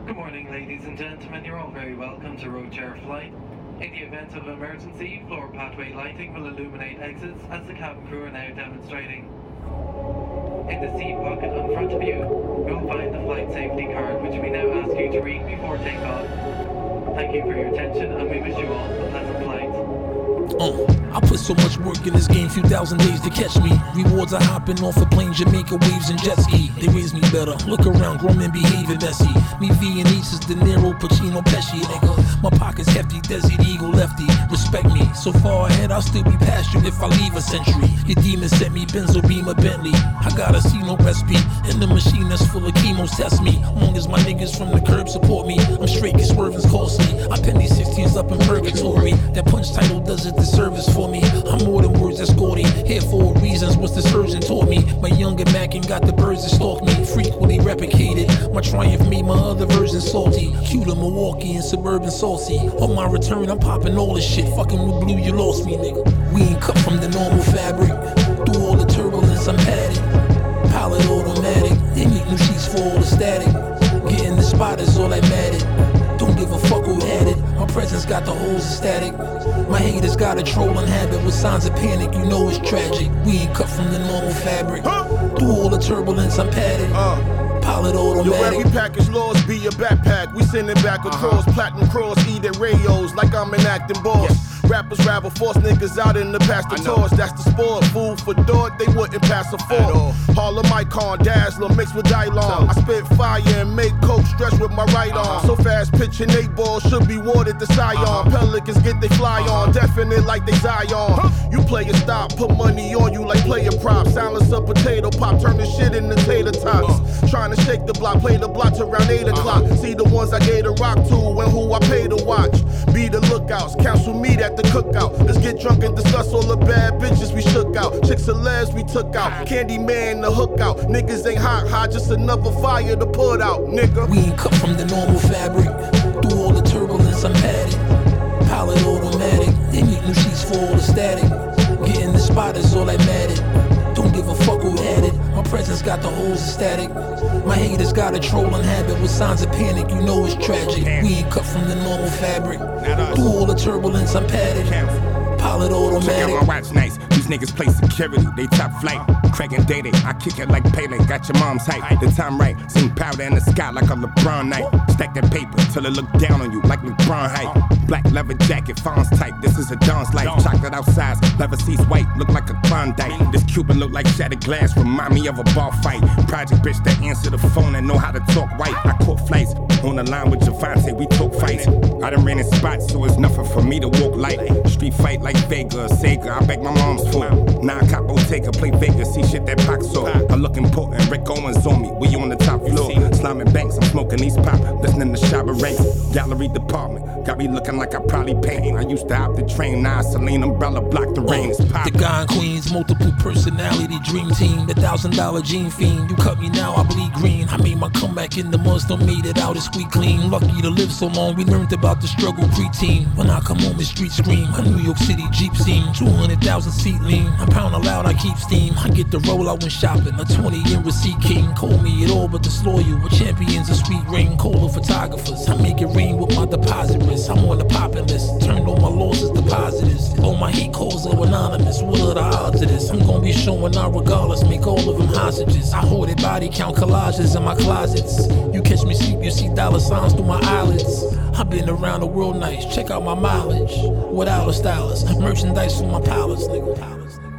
Good morning, ladies and gentlemen. You're all very welcome to Roadshare Flight. In the event of emergency, floor pathway lighting will illuminate exits as the cabin crew are now demonstrating. In the seat pocket in front of you, you'll find the flight safety card, which we now ask you to read before takeoff. Thank you for your attention, and we wish you all a pleasant flight. I put so much work in this game, few thousand days to catch me. Rewards are hopping off a plane, Jamaica waves and jet ski. They raise me better, look around, grown men behaving messy. Me V and H is De Niro, Pacino, Pesci, nigga. My pocket's hefty, Desert Eagle, lefty. Respect me, so far ahead I'll still be past you if I leave a century. Your demons sent me Benzo, Beamer, Bentley. I gotta see no recipe, and the machine that's full of chemos test me. Long as my niggas from the curb support me, I'm straight, cause swerving's costly. I pen these 16s up in purgatory. That punch title does it the service for me. I'm more than words that's gaudy. Here for reasons, what's the surgeon taught me. My younger Mackin got the birds that stalk me. Frequently replicated. My triumph made my other version salty. Cue to Milwaukee and suburban saucy. On my return, I'm popping all this shit. Fucking with blue, you lost me, nigga. We ain't cut from the normal fabric. Through all the turbulence, I'm padded. Pilot automatic. They make new sheets for all the static. Getting the spot is all that mattered. Don't give a fuck who had it. My presence got the holes ecstatic. My haters got a trolling habit with signs of panic. You know it's tragic. We ain't cut from the normal fabric. Through all the turbulence, I'm padded. Pilot automatic. Yo, every package laws be a backpack. We send it back across. Platinum cross, eat at radios like I'm an acting boss. Rappers rather force niggas out in the past the torch. That's the sport. Food for thought, they wouldn't pass a fork. Harlem icon, dazzler mixed with Dylon. I spit fire and make coke stretch with my right arm. So fast pitching 8 balls should be watered to Sion. Pelicans get they fly on, definite like they Zion. You play a stop, put money on you like player prop. Silence a potato pop, turn the shit into tater tots. Trying to shake the block, play the blocks around 8 o'clock. See the ones I gave the rock to and who I pay to watch. Be the lookouts, counsel meet at the cookout. Let's get drunk and discuss all the bad bitches we shook out. Chicks celebs we took out. Candyman the hook out. Niggas ain't hot, just another fire to put out, nigga. We ain't cut from the normal fabric. Through all the turbulence, I'm padded. Pilot automatic. They make new sheets for all the static. Getting the spot is all that mattered. Don't give a fuck who had it. My presence got the holes ecstatic. My haters got a trolling habit with signs of panic. You know it's tragic. We ain't cut from the normal fabric. Through all the turbulence, I'm padded. Pilot automatic. Check out my watch nice. These niggas play security. They top flight. Craig and Day-Day. I kick it like Pele. Got your mom's height. The time right. Sing powder in the sky like a LeBron night. Stack that paper till it look down on you like LeBron height. Black leather jacket, Fonz type. This is a Don's life. Chocolate outside. Leather seats white. Look like a Klondike. This Cuban look like shattered glass. Remind me of a bar fight. Project bitch that answer the phone and know how to talk white. I caught flights. On the line with Javante, we talk fights. I done ran in spots, so it's nothing for me to walk light. Street fight like Vega, Sega, I beg my mom's for. Nah, cop Bottega, play Vegas, see shit that Pac saw. I look important, Rick Owens on me, we on the top floor. Slamming banks, I'm smoking these pop, listening to Shabba Ranks. Gallery department, got me looking like I probably paint. I used to hop the train, now Celine umbrella block the rain. The guy in Queens, multiple personality, dream team. The $1,000 gene fiend, you cut me now, I bleed green. I made my comeback in the mud, still made it out, it's squeak clean. Lucky to live so long, we learned about the struggle preteen. When I come home, the street scream. A New York City Jeep scene, 200,000 seat lean. A pound aloud, I keep steam. I get the roll out when shopping. A 20 in receipt king. Call me it all but disloyal. With champions, a sweet ring. Cola photographers. I make it rain with my deposit risk. I'm on the poppin' list. Turned all my losses to positives. All my hate calls are anonymous. What are the odds of this? I'm gonna be showing out regardless. Make all of them hostages. I hoarded body count collages in my closets. You catch me sleep, you see dollar signs through my eyelids. I've been around the world nice. Check out my mileage. Without a stylist. Merchandise for my palace, nigga.